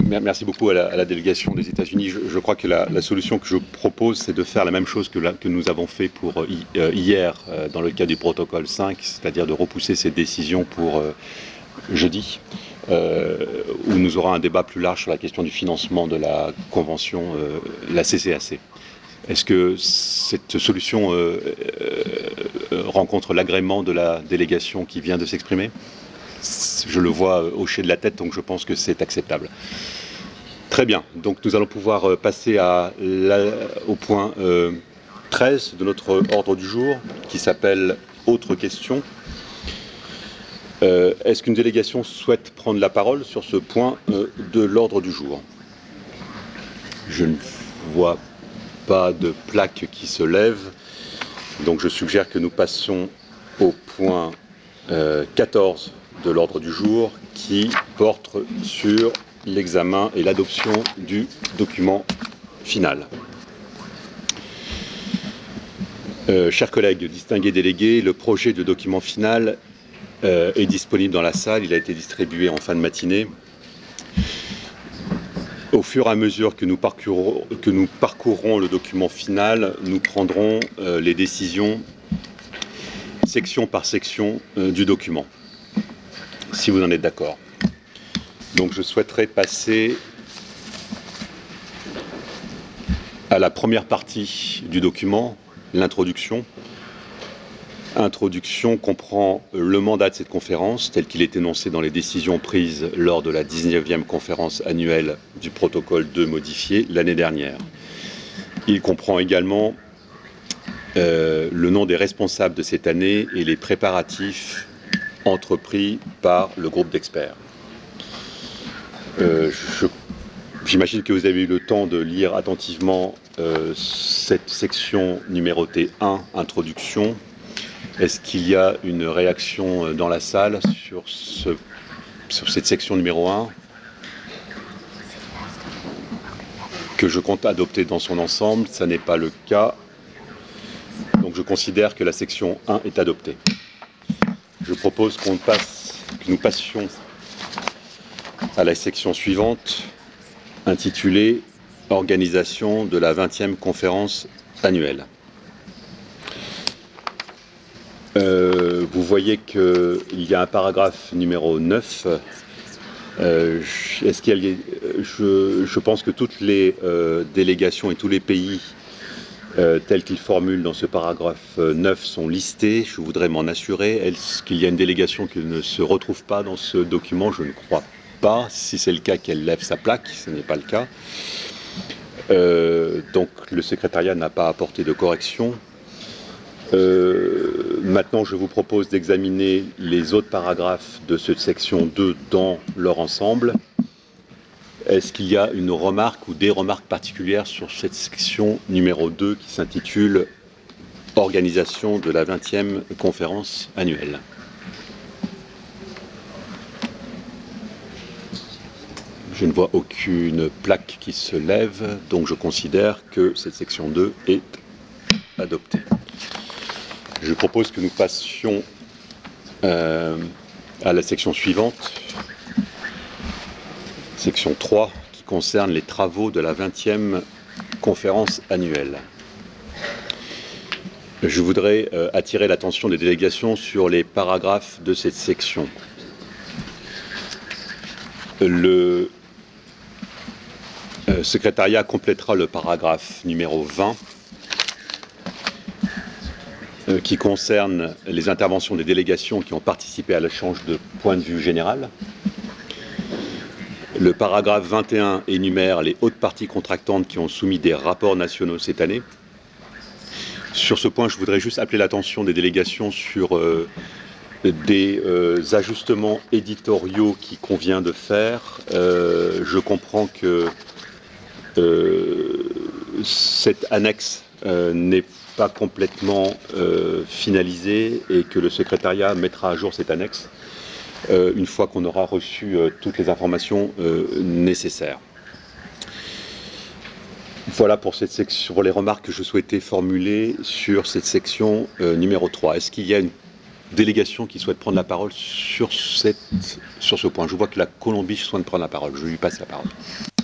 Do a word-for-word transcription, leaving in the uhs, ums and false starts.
Merci beaucoup à la, à la délégation des États-Unis. Je, je crois que la, la solution que je propose, c'est de faire la même chose que, la, que nous avons fait pour euh, hier euh, dans le cas du protocole cinq, c'est-à-dire de repousser cette décision pour euh, jeudi, euh, où nous aurons un débat plus large sur la question du financement de la convention, euh, la C C A C. Est-ce que cette solution euh, euh, rencontre l'agrément de la délégation qui vient de s'exprimer? Je le vois hocher de la tête, donc je pense que c'est acceptable. Très bien, donc nous allons pouvoir passer à la, au point euh, treize de notre ordre du jour, qui s'appelle « Autres questions ». Euh, Est-ce qu'une délégation souhaite prendre la parole sur ce point euh, de l'ordre du jour? Je ne vois pas de plaque qui se lève, donc je suggère que nous passions au point euh, quatorze de l'ordre du jour, qui porte sur l'examen et l'adoption du document final. Euh, chers collègues, distingués délégués, le projet de document final euh, est disponible dans la salle. Il a été distribué en fin de matinée. Au fur et à mesure que nous parcourrons, que nous parcourrons le document final, nous prendrons euh, les décisions section par section euh, du document, si vous en êtes d'accord. Donc je souhaiterais passer à la première partie du document, l'introduction. Introduction comprend le mandat de cette conférence tel qu'il est énoncé dans les décisions prises lors de la dix-neuvième conférence annuelle du protocole deux modifié l'année dernière. Il comprend également euh, le nom des responsables de cette année et les préparatifs entrepris par le groupe d'experts. Euh, J'imagine que vous avez eu le temps de lire attentivement euh, cette section numérotée un, introduction. Est-ce qu'il y a une réaction dans la salle sur, ce, sur cette section numéro un que je compte adopter dans son ensemble? Ça n'est pas le cas. Donc je considère que la section un est adoptée. Je propose qu'on passe, que nous passions à la section suivante, intitulée « Organisation de la vingtième conférence annuelle ». Euh, vous voyez qu'il y a un paragraphe numéro neuf. Euh, est-ce qu'il y a, je, je pense que toutes les euh, délégations et tous les pays euh, tels qu'ils formulent dans ce paragraphe neuf sont listés. Je voudrais m'en assurer. Est-ce qu'il y a une délégation qui ne se retrouve pas dans ce document? Je ne crois pas. Si c'est le cas, qu'elle lève sa plaque. Ce n'est pas le cas. Euh, donc le secrétariat n'a pas apporté de correction. Euh, maintenant, je vous propose d'examiner les autres paragraphes de cette section deux dans leur ensemble. Est-ce qu'il y a une remarque ou des remarques particulières sur cette section numéro deux qui s'intitule « Organisation de la vingtième conférence annuelle ». Je ne vois aucune plaque qui se lève, donc je considère que cette section deux est adoptée. Je propose que nous passions euh, à la section suivante, section trois, qui concerne les travaux de la vingtième conférence annuelle. Je voudrais euh, attirer l'attention des délégations sur les paragraphes de cette section. Le euh, secrétariat complétera le paragraphe numéro vingt euh, qui concerne les interventions des délégations qui ont participé à l'échange de points de vue général. Le paragraphe vingt et un énumère les hautes parties contractantes qui ont soumis des rapports nationaux cette année. Sur ce point, je voudrais juste appeler l'attention des délégations sur euh, des euh, ajustements éditoriaux qu'il convient de faire. Euh, je comprends que euh, cette annexe euh, n'est pas complètement euh, finalisée et que le secrétariat mettra à jour cette annexe euh, une fois qu'on aura reçu euh, toutes les informations euh, nécessaires. Voilà pour cette section, pour les remarques que je souhaitais formuler sur cette section euh, numéro trois. Est-ce qu'il y a une délégation qui souhaite prendre la parole sur, cette, sur ce point? Je vois que la Colombie souhaite prendre la parole. Je lui passe la parole.